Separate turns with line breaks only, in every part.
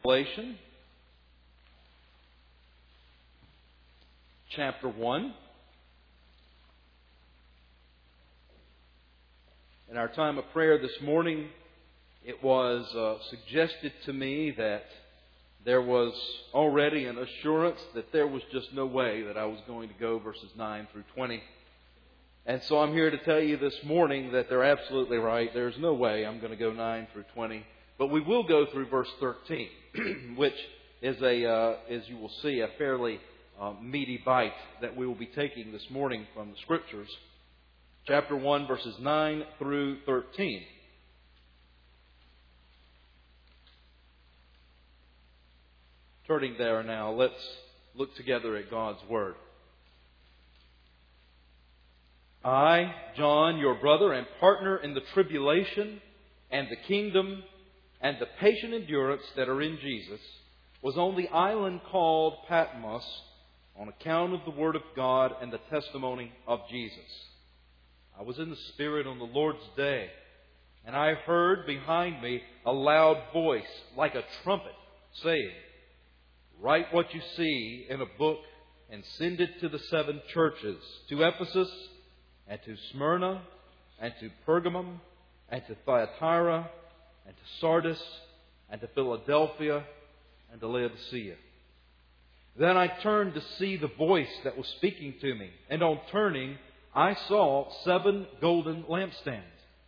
Revelation chapter 1. In our time of prayer this morning, it was suggested to me that there was already an assurance that there was just no way that I was going to go verses 9 through 20. And so I'm here to tell you this morning that they're absolutely right. There's no way I'm going to go 9 through 20. But we will go through verse 13, which is as you will see, a fairly meaty bite that we will be taking this morning from the Scriptures. Chapter 1, verses 9 through 13. Turning there now, let's look together at God's Word. I, John, your brother and partner in the tribulation and the kingdom and the patient endurance that are in Jesus, was on the island called Patmos on account of the Word of God and the testimony of Jesus. I was in the Spirit on the Lord's day, and I heard behind me a loud voice like a trumpet saying, "Write what you see in a book and send it to the 7 churches, to Ephesus and to Smyrna and to Pergamum and to Thyatira and to Sardis and to Philadelphia and to Laodicea." Then I turned to see the voice that was speaking to me, and on turning I saw 7 golden lampstands.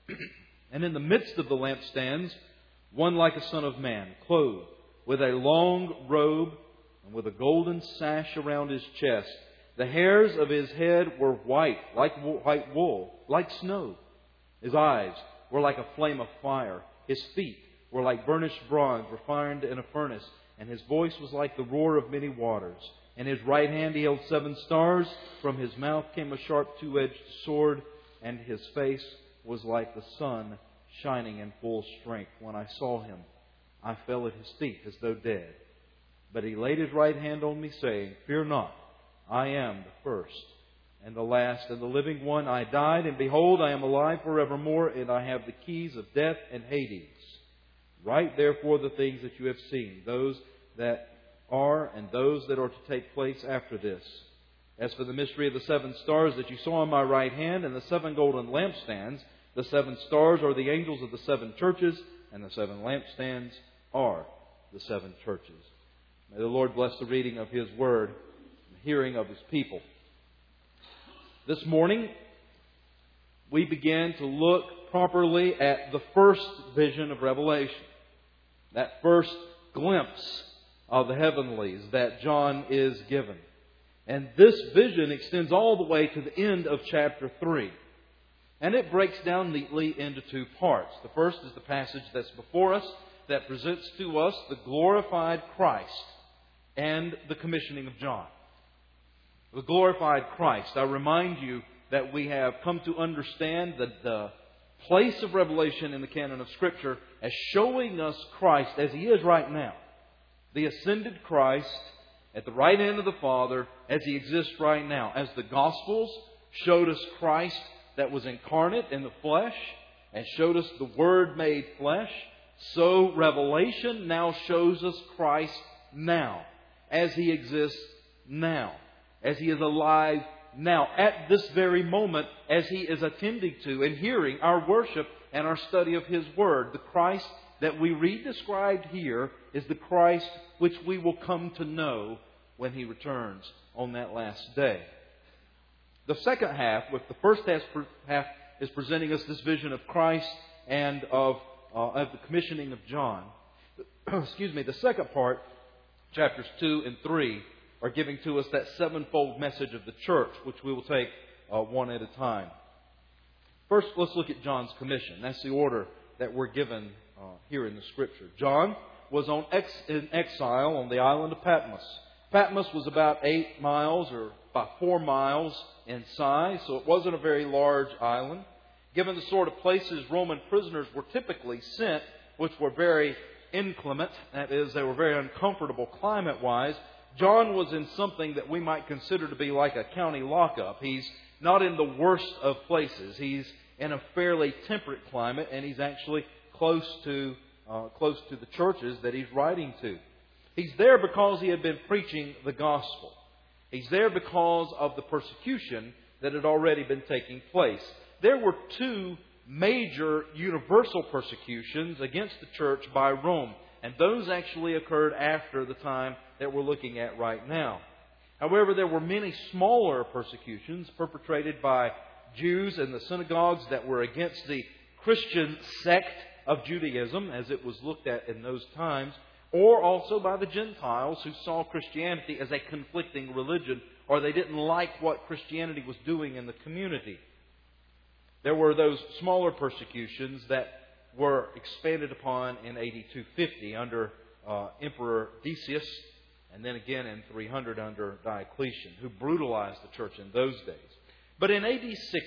And in the midst of the lampstands, one like a son of man, clothed with a long robe and with a golden sash around his chest. The hairs of his head were white, like white wool, like snow. His eyes were like a flame of fire. His feet were like burnished bronze refined in a furnace. And his voice was like the roar of many waters. In his right hand he held 7 stars. From his mouth came a sharp 2-edged sword. And his face was like the sun shining in full strength. When I saw him, I fell at his feet as though dead. But he laid his right hand on me, saying, "Fear not, I am the first and the last and the living one. I died, and behold, I am alive forevermore, and I have the keys of death and Hades. Write therefore the things that you have seen, those that are and those that are to take place after this. As for the mystery of the 7 stars that you saw in my right hand and the 7 golden lampstands, the 7 stars are the angels of the 7 churches, and the 7 lampstands are the 7 churches." May the Lord bless the reading of His Word and the hearing of His people. This morning, we begin to look properly at the first vision of Revelation. That first glimpse of the heavenlies that John is given. And this vision extends all the way to the end of chapter 3. And it breaks down neatly into 2 parts. The first is the passage that's before us that presents to us the glorified Christ and the commissioning of John. The glorified Christ. I remind you that we have come to understand that the place of Revelation in the canon of Scripture as showing us Christ as He is right now. The ascended Christ at the right hand of the Father as He exists right now. As the Gospels showed us Christ that was incarnate in the flesh and showed us the Word made flesh, so Revelation now shows us Christ now, as He exists now, as He is alive now, at this very moment, as He is attending to and hearing our worship and our study of His Word. The Christ that we read described here is the Christ which we will come to know when He returns on that last day. The second half, with the first half is presenting us this vision of Christ and of the commissioning of John. The second part, chapters 2 and 3, are giving to us that 7-fold message of the church, which we will take one at a time. First, let's look at John's commission. That's the order that we're given here in the Scripture. John was in exile on the island of Patmos. Patmos was about 8 miles or about 4 miles in size, so it wasn't a very large island. Given the sort of places Roman prisoners were typically sent, which were very inclement, that is, they were very uncomfortable climate-wise, John was in something that we might consider to be like a county lockup. He's not in the worst of places. He's in a fairly temperate climate, and he's actually close to close to the churches that he's writing to. He's there because he had been preaching the gospel. He's there because of the persecution that had already been taking place. There were two major universal persecutions against the church by Rome, and those actually occurred after the time that we're looking at right now. However, there were many smaller persecutions perpetrated by Jews in the synagogues that were against the Christian sect of Judaism, as it was looked at in those times, or also by the Gentiles who saw Christianity as a conflicting religion, or they didn't like what Christianity was doing in the community. There were those smaller persecutions that were expanded upon in AD 250 under Emperor Decius, and then again in 300 under Diocletian, who brutalized the church in those days. But in AD 60,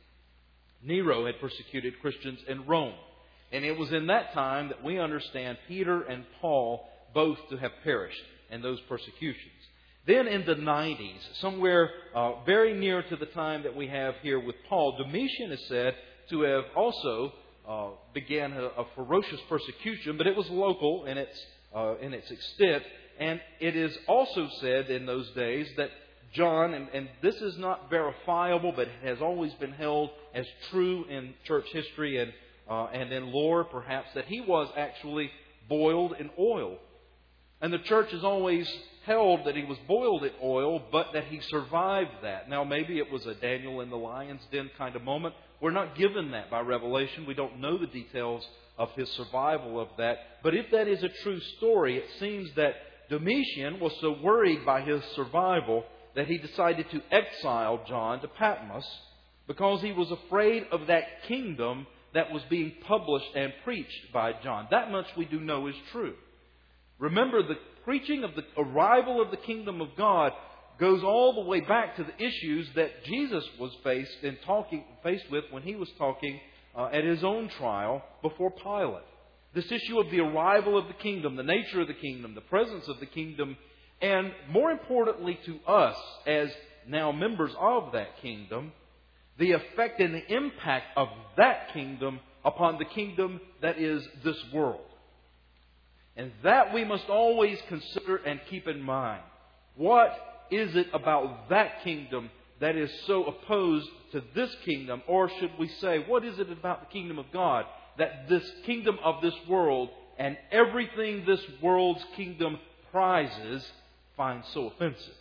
Nero had persecuted Christians in Rome. And it was in that time that we understand Peter and Paul both to have perished in those persecutions. Then in the 90s, somewhere very near to the time that we have here with Paul, Domitian is said to have also began a ferocious persecution, but it was local in its extent. And it is also said in those days that John, and this is not verifiable, but it has always been held as true in church history and in lore, perhaps, that he was actually boiled in oil. And the church has always held that he was boiled in oil, but that he survived that. Now, maybe it was a Daniel in the lion's den kind of moment. We're not given that by Revelation. We don't know the details of his survival of that. But if that is a true story, it seems that Domitian was so worried by his survival that he decided to exile John to Patmos because he was afraid of that kingdom that was being published and preached by John. That much we do know is true. Remember, the preaching of the arrival of the kingdom of God goes all the way back to the issues that Jesus was faced with when he was talking at his own trial before Pilate. This issue of the arrival of the kingdom, the nature of the kingdom, the presence of the kingdom, and more importantly to us as now members of that kingdom, the effect and the impact of that kingdom upon the kingdom that is this world. And that we must always consider and keep in mind. What is it about that kingdom that is so opposed to this kingdom? Or should we say, what is it about the kingdom of God that this kingdom of this world and everything this world's kingdom prizes finds so offensive?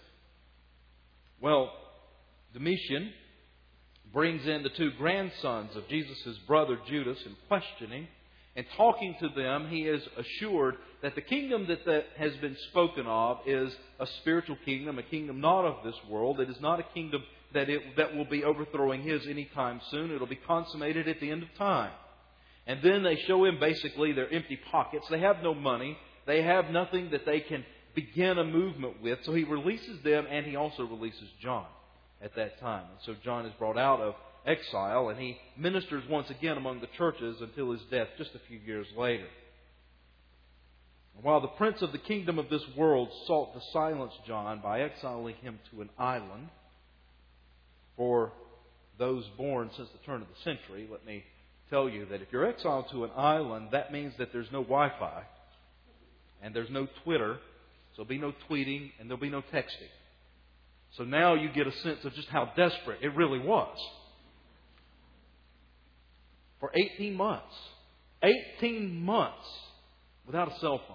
Well, Domitian brings in the two grandsons of Jesus' brother Judas and questioning. And talking to them, he is assured that the kingdom that has been spoken of is a spiritual kingdom, a kingdom not of this world. It is not a kingdom that will be overthrowing his anytime soon. It will be consummated at the end of time. And then they show him basically their empty pockets. They have no money. They have nothing that they can begin a movement with. So he releases them, and he also releases John at that time. And so John is brought out of exile, and he ministers once again among the churches until his death just a few years later. And while the prince of the kingdom of this world sought to silence John by exiling him to an island, for those born since the turn of the century, let me tell you that if you're exiled to an island, that means that there's no Wi-Fi, and there's no Twitter, so there'll be no tweeting, and there'll be no texting. So now you get a sense of just how desperate it really was. For 18 months. 18 months without a cell phone.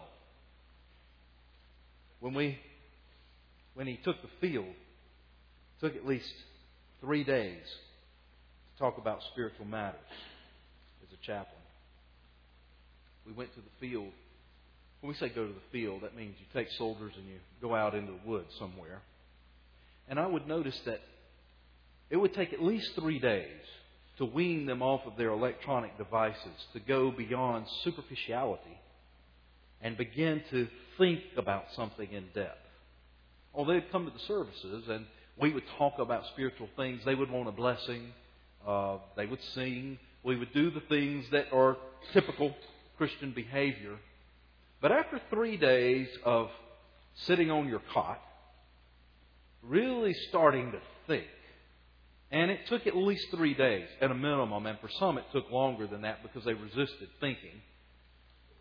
When he took the field, it took at least 3 days to talk about spiritual matters as a chaplain. We went to the field. When we say go to the field, that means you take soldiers and you go out into the woods somewhere. And I would notice that it would take at least 3 days to wean them off of their electronic devices, to go beyond superficiality and begin to think about something in depth. Oh, they'd come to the services and we would talk about spiritual things. They would want a blessing. They would sing. We would do the things that are typical Christian behavior. But after 3 days of sitting on your cot, really starting to think, and it took at least 3 days at a minimum, and for some it took longer than that because they resisted thinking.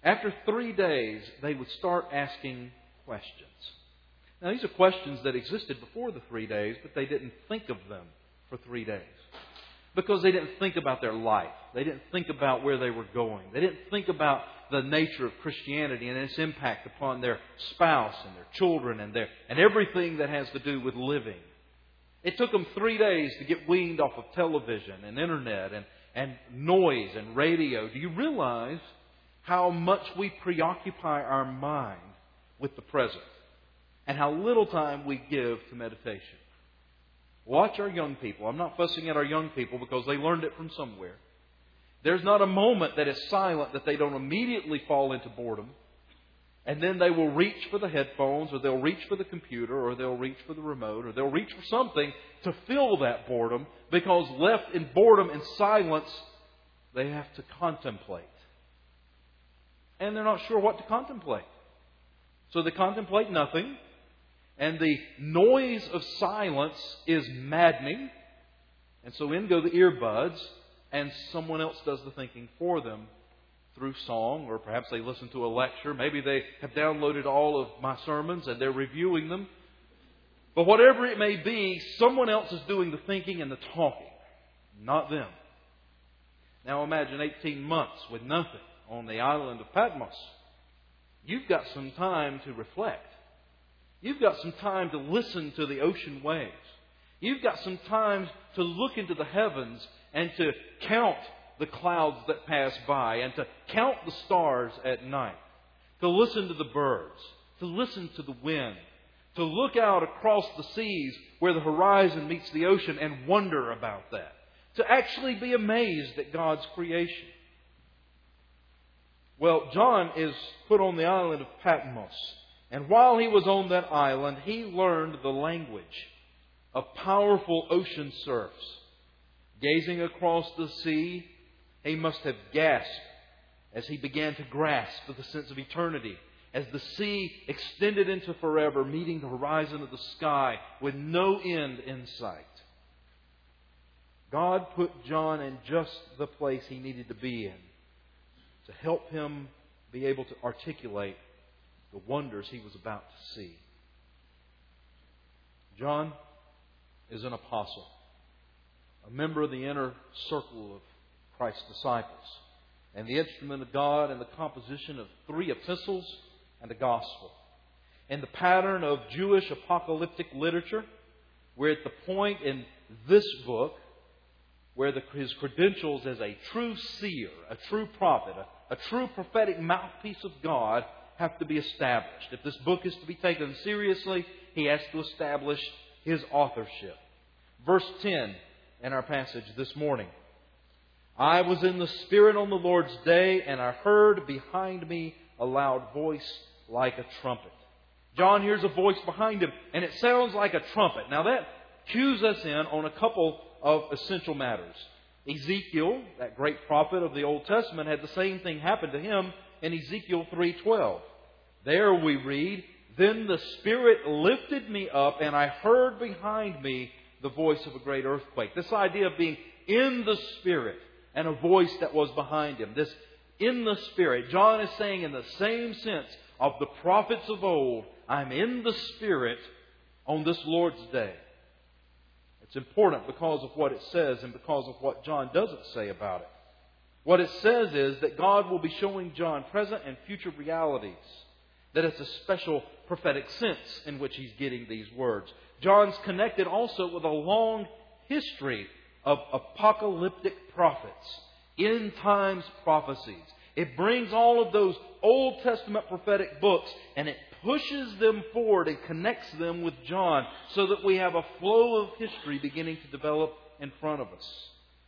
After 3 days, they would start asking questions. Now, these are questions that existed before the 3 days, but they didn't think of them for 3 days. Because they didn't think about their life. They didn't think about where they were going. They didn't think about the nature of Christianity and its impact upon their spouse and their children and everything that has to do with living. It took them 3 days to get weaned off of television and internet and noise and radio. Do you realize how much we preoccupy our mind with the present and how little time we give to meditation? Watch our young people. I'm not fussing at our young people because they learned it from somewhere. There's not a moment that is silent that they don't immediately fall into boredom. And then they will reach for the headphones, or they'll reach for the computer, or they'll reach for the remote, or they'll reach for something to fill that boredom, because left in boredom and silence, they have to contemplate. And they're not sure what to contemplate. So they contemplate nothing. And the noise of silence is maddening. And so in go the earbuds, and someone else does the thinking for them through song, or perhaps they listen to a lecture. Maybe they have downloaded all of my sermons and they're reviewing them. But whatever it may be, someone else is doing the thinking and the talking, not them. Now imagine 18 months with nothing on the island of Patmos. You've got some time to reflect. You've got some time to listen to the ocean waves. You've got some time to look into the heavens and to count the clouds that pass by and to count the stars at night. To listen to the birds. To listen to the wind. To look out across the seas where the horizon meets the ocean and wonder about that. To actually be amazed at God's creation. Well, John is put on the island of Patmos. And while he was on that island, he learned the language of powerful ocean surfs. Gazing across the sea, he must have gasped as he began to grasp the sense of eternity. As the sea extended into forever, meeting the horizon of the sky with no end in sight. God put John in just the place he needed to be in to help him be able to articulate the wonders he was about to see. John is an apostle, a member of the inner circle of Christ's disciples, and the instrument of God in the composition of 3 epistles and a gospel. In the pattern of Jewish apocalyptic literature, we're at the point in this book where his credentials as a true seer, a true prophet, a true prophetic mouthpiece of God have to be established. If this book is to be taken seriously, he has to establish his authorship. Verse 10 in our passage this morning. I was in the Spirit on the Lord's day, and I heard behind me a loud voice like a trumpet. John hears a voice behind him, and it sounds like a trumpet. Now that cues us in on a couple of essential matters. Ezekiel, that great prophet of the Old Testament, had the same thing happen to him in Ezekiel 3:12. There we read, Then the Spirit lifted me up, and I heard behind me the voice of a great earthquake. This idea of being in the Spirit and a voice that was behind him. This in the Spirit. John is saying in the same sense of the prophets of old, I'm in the Spirit on this Lord's day. It's important because of what it says and because of what John doesn't say about it. What it says is that God will be showing John present and future realities. That it's a special prophetic sense in which he's getting these words. John's connected also with a long history of apocalyptic prophets, end times prophecies. It brings all of those Old Testament prophetic books and it pushes them forward and connects them with John so that we have a flow of history beginning to develop in front of us.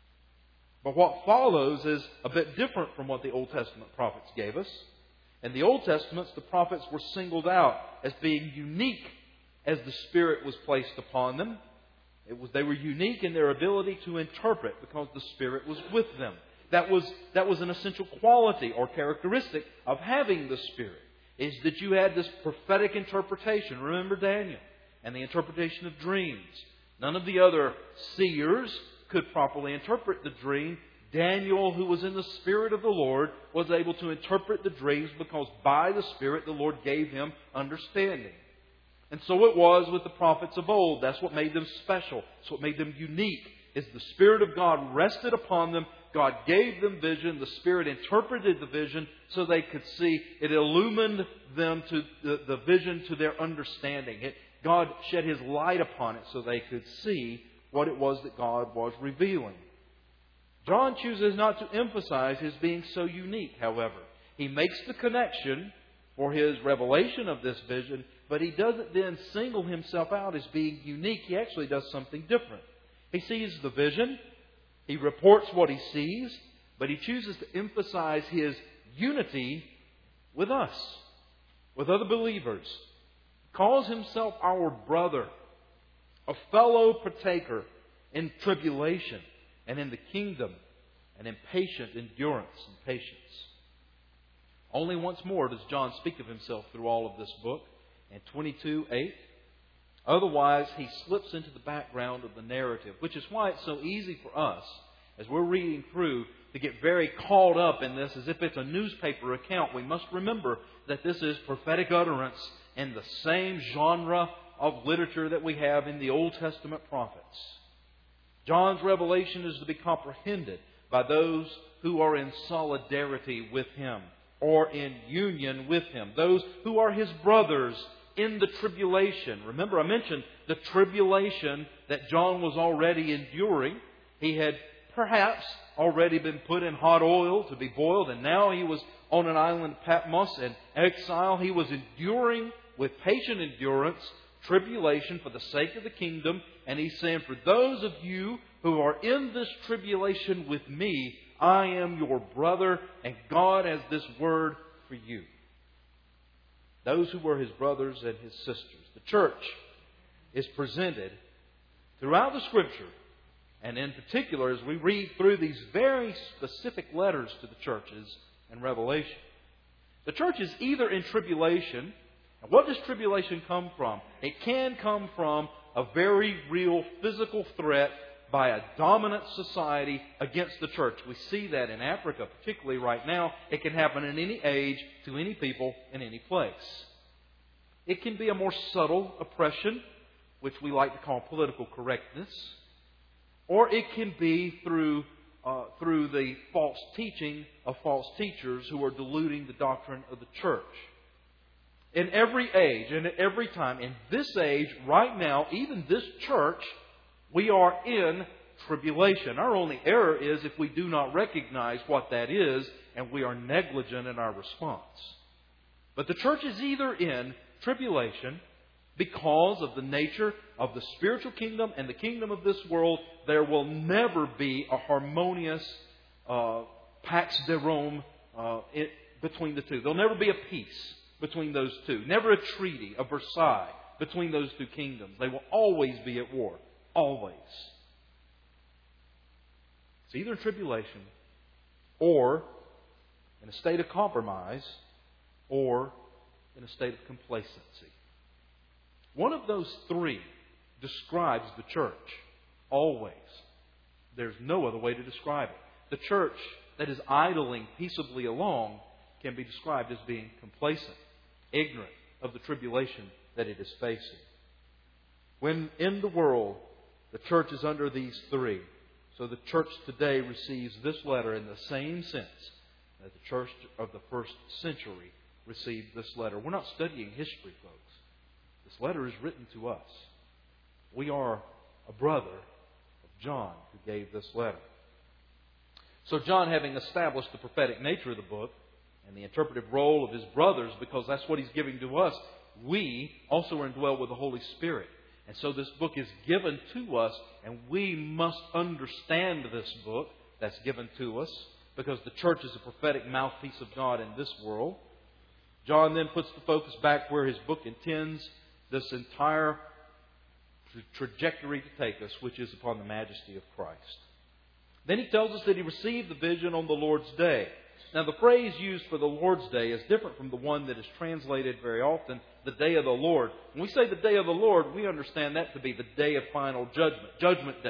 But what follows is a bit different from what the Old Testament prophets gave us. In the Old Testament, the prophets were singled out as being unique as the Spirit was placed upon them. They were unique in their ability to interpret because the Spirit was with them. That was an essential quality or characteristic of having the Spirit, is that you had this prophetic interpretation. Remember Daniel and the interpretation of dreams. None of the other seers could properly interpret the dream. Daniel, who was in the Spirit of the Lord, was able to interpret the dreams because by the Spirit the Lord gave him understanding. And so it was with the prophets of old. That's what made them special. That's what made them unique, is the Spirit of God rested upon them. God gave them vision. The Spirit interpreted the vision so they could see. It illumined them to the vision to their understanding. God shed His light upon it so they could see what it was that God was revealing. John chooses not to emphasize his being so unique, however. He makes the connection for his revelation of this vision, but he doesn't then single himself out as being unique. He actually does something different. He sees the vision, he reports what he sees, but he chooses to emphasize his unity with us, with other believers. He calls himself our brother, a fellow partaker in tribulation and in the kingdom, and in patient endurance and patience. Only once more does John speak of himself through all of this book, in 22:8. Otherwise, he slips into the background of the narrative, which is why it's so easy for us, as we're reading through, to get very caught up in this as if it's a newspaper account. We must remember that this is prophetic utterance in the same genre of literature that we have in the Old Testament prophets. John's revelation is to be comprehended by those who are in solidarity with him or in union with him, those who are his brothers in the tribulation. Remember, I mentioned the tribulation that John was already enduring. He had perhaps already been put in hot oil to be boiled, and now he was on an island, Patmos, in exile. He was enduring with patient endurance tribulation for the sake of the kingdom. And he's saying, for those of you who are in this tribulation with me, I am your brother, and God has this word for you. Those who were his brothers and his sisters. The church is presented throughout the Scripture, and in particular as we read through these very specific letters to the churches in Revelation. The church is either in tribulation. And what does tribulation come from? It can come from a very real physical threat by a dominant society against the church. We see that in Africa, particularly right now. It can happen in any age, to any people, in any place. It can be a more subtle oppression, which we like to call political correctness. Or it can be through the false teaching of false teachers who are diluting the doctrine of the church. In every age and at every time, in this age, right now, even this church, we are in tribulation. Our only error is if we do not recognize what that is and we are negligent in our response. But the church is either in tribulation because of the nature of the spiritual kingdom and the kingdom of this world. There will never be a harmonious Pax de Rome between the two. There'll never be a peace between those two. Never a treaty of Versailles between those two kingdoms. They will always be at war. Always. It's either in tribulation or in a state of compromise or in a state of complacency. One of those three describes the church. Always. There's no other way to describe it. The church that is idling peaceably along can be described as being complacent, ignorant of the tribulation that it is facing. When in the world the church is under these three, so the church today receives this letter in the same sense that the church of the first century received this letter. We're not studying history, folks. This letter is written to us. We are a brother of John who gave this letter. So John, having established the prophetic nature of the book and the interpretive role of his brothers, because that's what he's giving to us, we also are indwelled with the Holy Spirit. And so this book is given to us, and we must understand this book that's given to us, because the church is a prophetic mouthpiece of God in this world. John then puts the focus back where his book intends this entire trajectory to take us, which is upon the majesty of Christ. Then he tells us that he received the vision on the Lord's day. Now, the phrase used for the Lord's Day is different from the one that is translated very often, the day of the Lord. When we say the day of the Lord, we understand that to be the day of final judgment, Judgment Day.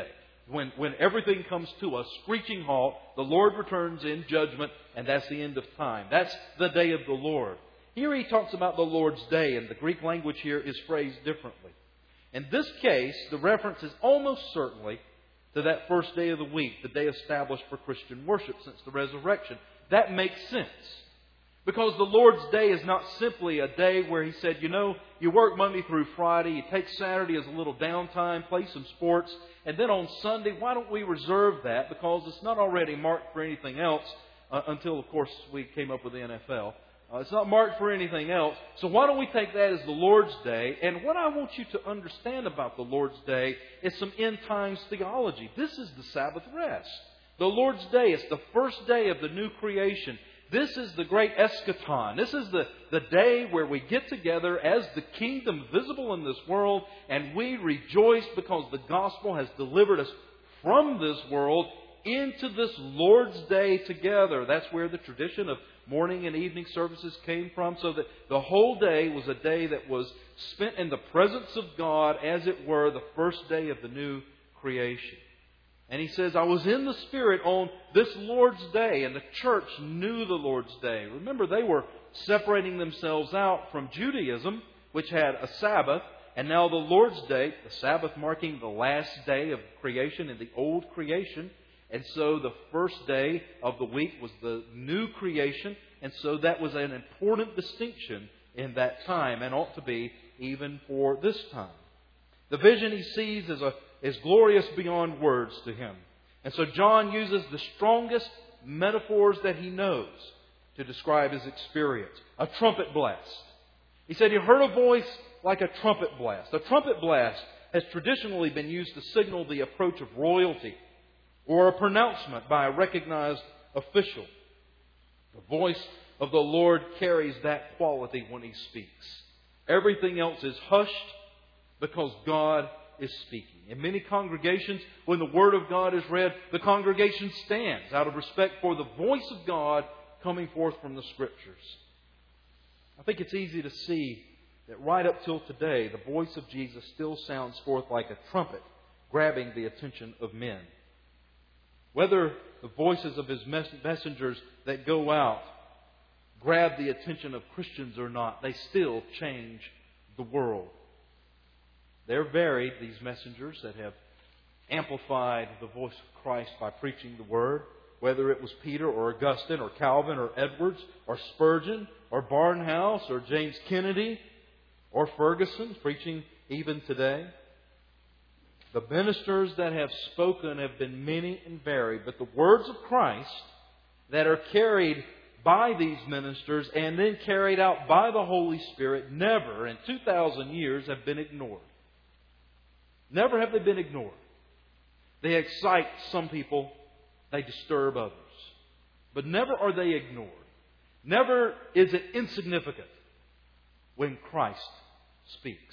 When everything comes to a screeching halt, the Lord returns in judgment, and that's the end of time. That's the day of the Lord. Here he talks about the Lord's Day, and the Greek language here is phrased differently. In this case, the reference is almost certainly to that first day of the week, the day established for Christian worship since the resurrection. That makes sense. Because the Lord's Day is not simply a day where He said, you work Monday through Friday, you take Saturday as a little downtime, play some sports, and then on Sunday, why don't we reserve that? Because it's not already marked for anything else until, of course, we came up with the NFL. It's not marked for anything else. So why don't we take that as the Lord's Day? And what I want you to understand about the Lord's Day is some end times theology. This is the Sabbath rest. The Lord's Day is the first day of the new creation. This is the great eschaton. This is the day where we get together as the kingdom visible in this world, and we rejoice because the gospel has delivered us from this world into this Lord's Day together. That's where the tradition of morning and evening services came from, so that the whole day was a day that was spent in the presence of God, as it were, the first day of the new creation. And he says, I was in the Spirit on this Lord's Day, and the church knew the Lord's Day. Remember, they were separating themselves out from Judaism, which had a Sabbath, and now the Lord's Day, the Sabbath marking the last day of creation in the old creation. And so the first day of the week was the new creation, and so that was an important distinction in that time, and ought to be even for this time. The vision he sees is glorious beyond words to him. And so John uses the strongest metaphors that he knows to describe his experience. A trumpet blast. He said he heard a voice like a trumpet blast. A trumpet blast has traditionally been used to signal the approach of royalty or a pronouncement by a recognized official. The voice of the Lord carries that quality when He speaks. Everything else is hushed because God is speaking. In many congregations, when the Word of God is read, the congregation stands out of respect for the voice of God coming forth from the Scriptures. I think it's easy to see that right up till today, the voice of Jesus still sounds forth like a trumpet, grabbing the attention of men. Whether the voices of His messengers that go out grab the attention of Christians or not, they still change the world. They're varied, these messengers that have amplified the voice of Christ by preaching the Word, whether it was Peter or Augustine or Calvin or Edwards or Spurgeon or Barnhouse or James Kennedy or Ferguson preaching even today. The ministers that have spoken have been many and varied, but the words of Christ that are carried by these ministers and then carried out by the Holy Spirit never in 2,000 years have been ignored. Never have they been ignored. They excite some people, they disturb others. But never are they ignored. Never is it insignificant when Christ speaks.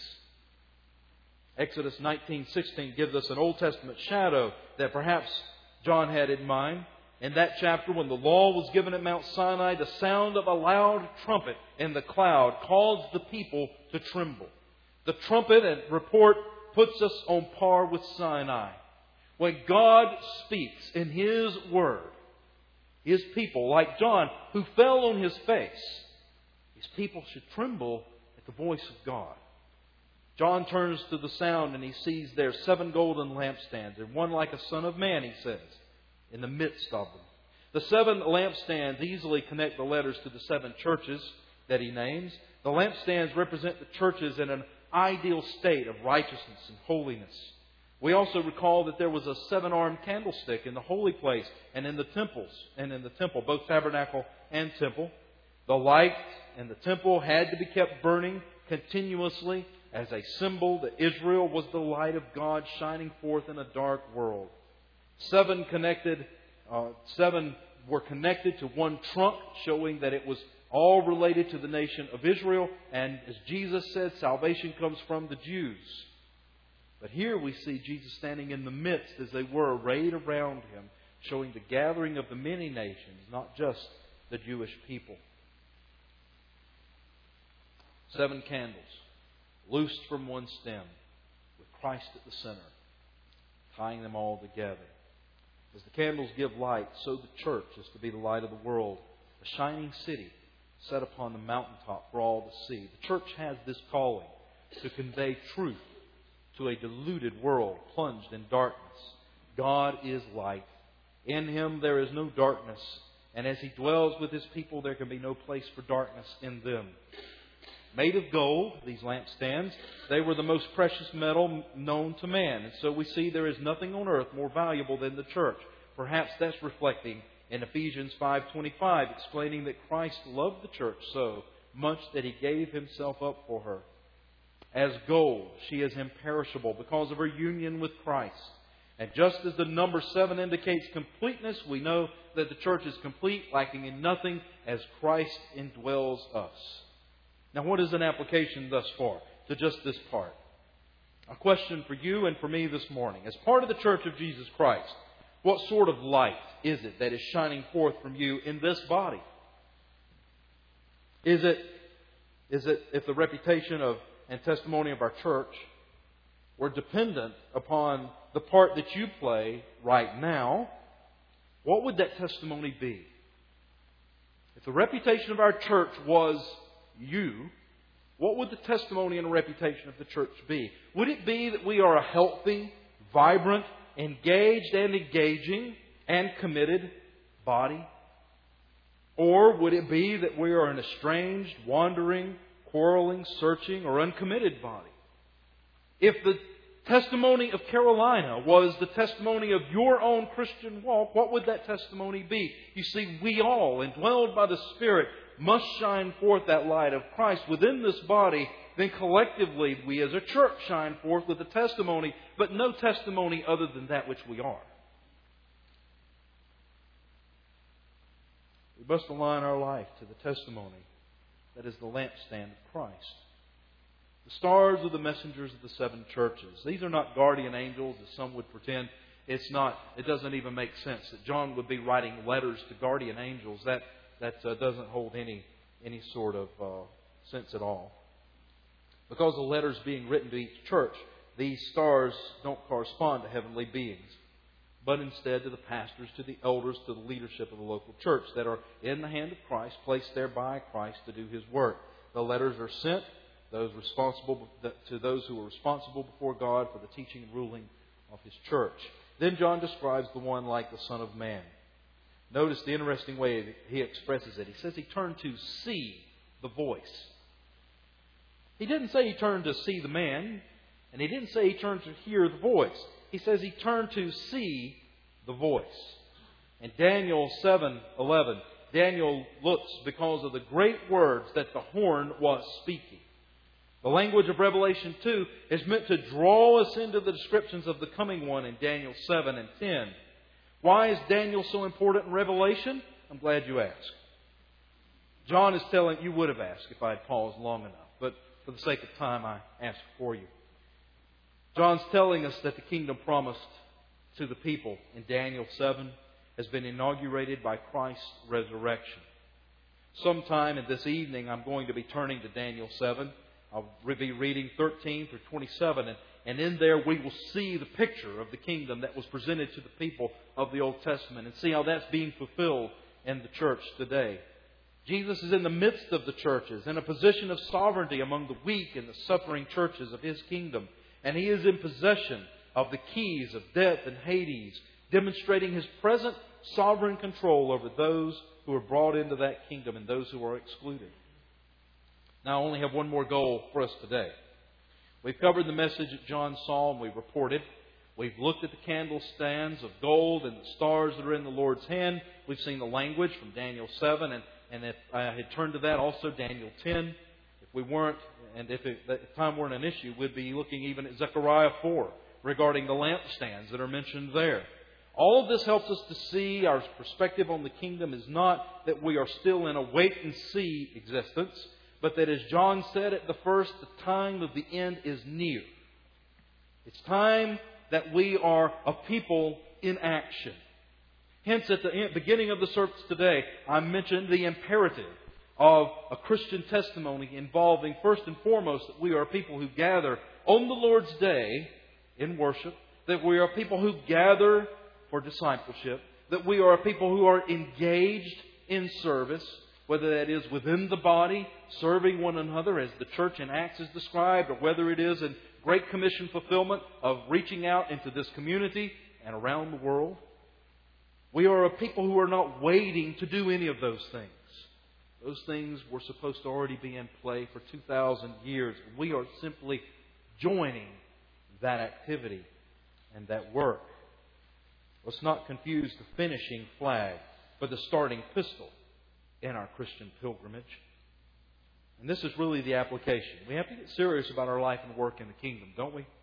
Exodus 19:16 gives us an Old Testament shadow that perhaps John had in mind. In that chapter, when the law was given at Mount Sinai, the sound of a loud trumpet in the cloud caused the people to tremble. The trumpet and report puts us on par with Sinai. When God speaks in His Word, His people, like John, who fell on his face, His people should tremble at the voice of God. John turns to the sound and he sees there 7 golden lampstands, and one like a son of man, he says, in the midst of them. The 7 lampstands easily connect the letters to the 7 churches that he names. The lampstands represent the churches in an ideal state of righteousness and holiness. We also recall that there was a 7-armed candlestick in the holy place and in the temples, both tabernacle and temple. The light in the temple had to be kept burning continuously as a symbol that Israel was the light of God shining forth in a dark world. 7 were connected to one trunk, showing that it was all related to the nation of Israel. And as Jesus said, salvation comes from the Jews. But here we see Jesus standing in the midst as they were arrayed around Him, showing the gathering of the many nations, not just the Jewish people. 7 candles, loosed from one stem, with Christ at the center. tying them all together. As the candles give light, so the church is to be the light of the world, a shining city set upon the mountaintop for all to see. The church has this calling to convey truth to a deluded world plunged in darkness. God is light. In Him there is no darkness. And as He dwells with His people, there can be no place for darkness in them. Made of gold, these lampstands, they were the most precious metal known to man. And so we see there is nothing on earth more valuable than the church. Perhaps that's reflecting in Ephesians 5:25, explaining that Christ loved the church so much that He gave Himself up for her. As gold, she is imperishable because of her union with Christ. And just as the number 7 indicates completeness, we know that the church is complete, lacking in nothing, as Christ indwells us. Now, what is an application thus far to just this part? A question for you and for me this morning. As part of the Church of Jesus Christ, what sort of light is it that is shining forth from you in this body? Is it if the reputation of and testimony of our church were dependent upon the part that you play right now, what would that testimony be? If the reputation of our church was you, what would the testimony and reputation of the church be? Would it be that we are a healthy, vibrant, engaged and engaging and committed body? Or would it be that we are an estranged, wandering, quarreling, searching, or uncommitted body? If the testimony of Carolina was the testimony of your own Christian walk, what would that testimony be? You see, we all, indwelled by the Spirit, must shine forth that light of Christ within this body. Then collectively we as a church shine forth with a testimony, but no testimony other than that which we are. We must align our life to the testimony that is the lampstand of Christ. The stars are the messengers of the 7 churches. These are not guardian angels, as some would pretend. It doesn't even make sense that John would be writing letters to guardian angels. That doesn't hold any sort of sense at all. Because the letters being written to each church, these stars don't correspond to heavenly beings, but instead to the pastors, to the elders, to the leadership of the local church that are in the hand of Christ, placed there by Christ to do His work. The letters are sent to those who are responsible before God for the teaching and ruling of His church. Then John describes the one like the Son of Man. Notice the interesting way that he expresses it. He says he turned to see the voice. He didn't say he turned to see the man, and he didn't say he turned to hear the voice. He says he turned to see the voice. In Daniel 7:11, Daniel looks because of the great words that the horn was speaking. The language of Revelation 2 is meant to draw us into the descriptions of the coming one in Daniel 7 and 10. Why is Daniel so important in Revelation? I'm glad you asked. John is telling, you would have asked if I had paused long enough, but for the sake of time I ask for you. John's telling us that the kingdom promised to the people in Daniel 7 has been inaugurated by Christ's resurrection. Sometime in this evening I'm going to be turning to Daniel 7. I'll be reading 13 through 27, and in there we will see the picture of the kingdom that was presented to the people of the Old Testament and see how that's being fulfilled in the church today. Jesus is in the midst of the churches, in a position of sovereignty among the weak and the suffering churches of His kingdom. And He is in possession of the keys of death and Hades, demonstrating His present sovereign control over those who are brought into that kingdom and those who are excluded. Now, I only have one more goal for us today. We've covered the message that John saw and we reported. We've looked at the candlestands of gold and the stars that are in the Lord's hand. We've seen the language from Daniel 7, and if I had turned to that, also Daniel 10. If time weren't an issue, we'd be looking even at Zechariah 4 regarding the lampstands that are mentioned there. All of this helps us to see our perspective on the kingdom is not that we are still in a wait-and-see existence, but that, as John said at the first, the time of the end is near. It's time that we are a people in action. Hence, at the beginning of the service today, I mentioned the imperative of a Christian testimony involving, first and foremost, that we are a people who gather on the Lord's Day in worship that we are people who gather for discipleship, that we are a people who are engaged in service, whether that is within the body, serving one another as the church in Acts is described, or whether it is in Great Commission fulfillment of reaching out into this community and around the world. We are a people who are not waiting to do any of those things. Those things were supposed to already be in play for 2,000 years. We are simply joining that activity and that work. Let's not confuse the finishing flag for the starting pistol in our Christian pilgrimage. And this is really the application. We have to get serious about our life and work in the kingdom, don't we?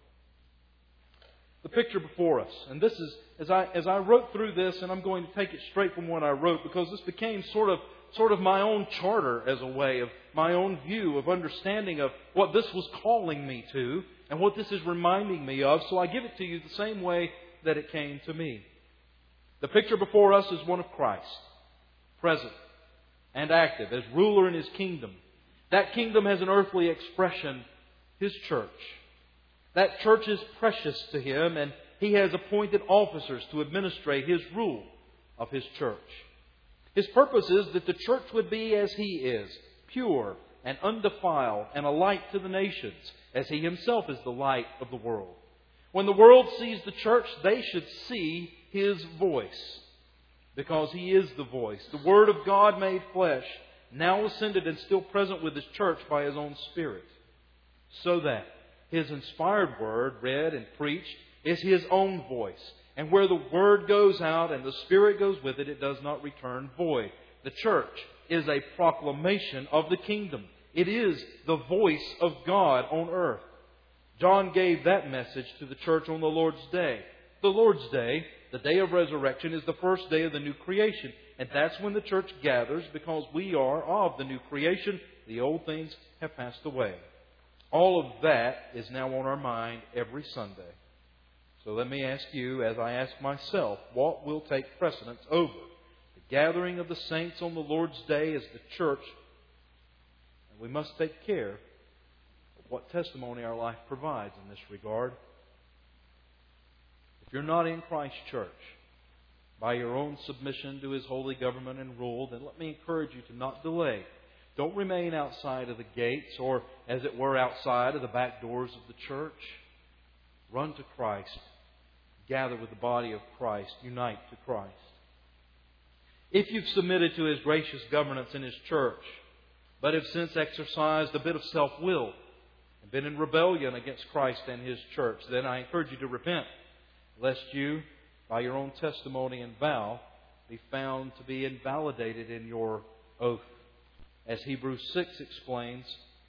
The picture before us, and this is, as I wrote through this, and I'm going to take it straight from what I wrote, because this became sort of my own charter as a way of my own view of understanding of what this was calling me to and what this is reminding me of. So I give it to you the same way that it came to me. The picture before us is one of Christ, present and active as ruler in His kingdom. That kingdom has an earthly expression, His church. That church is precious to Him, and He has appointed officers to administrate His rule of His church. His purpose is that the church would be as He is, pure and undefiled and a light to the nations, as He Himself is the light of the world. When the world sees the church, they should see His voice, because He is the voice, the Word of God made flesh, now ascended and still present with His church by His own Spirit, so that His inspired Word, read and preached, is His own voice. And where the Word goes out and the Spirit goes with it, it does not return void. The church is a proclamation of the kingdom. It is the voice of God on earth. John gave that message to the church on the Lord's Day. The Lord's Day, the day of resurrection, is the first day of the new creation. And that's when the church gathers, because we are of the new creation. The old things have passed away. All of that is now on our mind every Sunday. So let me ask you, as I ask myself, what will take precedence over the gathering of the saints on the Lord's Day as the church? And we must take care of what testimony our life provides in this regard. If you're not in Christ's church, by your own submission to His holy government and rule, then let me encourage you to not delay. Don't remain outside of the gates, or as it were outside of the back doors of the church. Run to Christ. Gather with the body of Christ. Unite to Christ. If you've submitted to His gracious governance in His church, but have since exercised a bit of self-will and been in rebellion against Christ and His church, then I encourage you to repent, lest you, by your own testimony and vow, be found to be invalidated in your oath. As Hebrews 6 explains,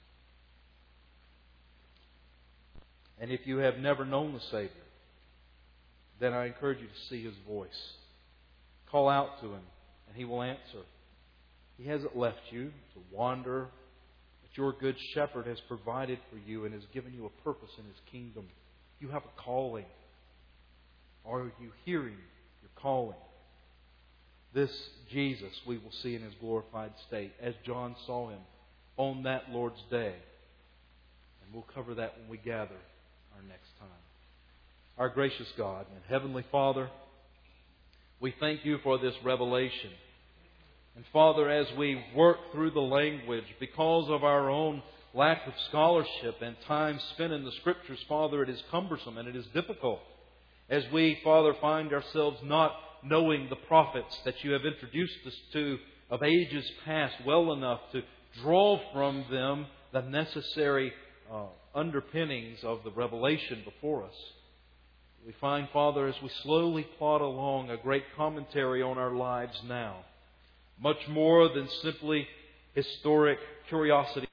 and if you have never known the Savior, then I encourage you to see His voice. Call out to Him, and He will answer. He hasn't left you to wander, but your good shepherd has provided for you and has given you a purpose in His kingdom. You have a calling. Are you hearing your calling? This Jesus we will see in His glorified state, as John saw Him on that Lord's Day. And we'll cover that when we gather our next time. Our gracious God and Heavenly Father, we thank You for this revelation. And Father, as we work through the language, because of our own lack of scholarship and time spent in the Scriptures, Father, it is cumbersome and it is difficult. As we, Father, find ourselves not knowing the prophets that You have introduced us to of ages past well enough to draw from them the necessary underpinnings of the revelation before us. We find, Father, as we slowly plod along, a great commentary on our lives now. Much more than simply historic curiosity